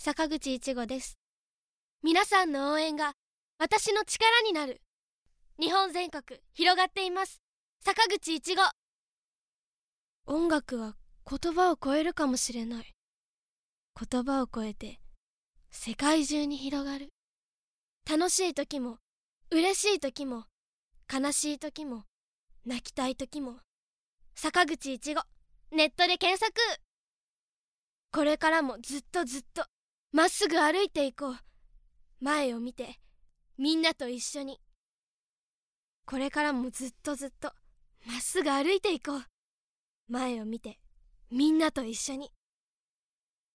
坂口いちごです。皆さんの応援が私の力になる。日本全国広がっています。坂口いちご。音楽は言葉を超えるかもしれない。言葉を超えて世界中に広がる。楽しい時も嬉しい時も悲しい時も泣きたい時も坂口いちご、ネットで検索。これからもずっとずっとまっすぐ歩いていこう。前を見てみんなと一緒に。これからもずっとずっとまっすぐ歩いていこう。前を見てみんなと一緒に。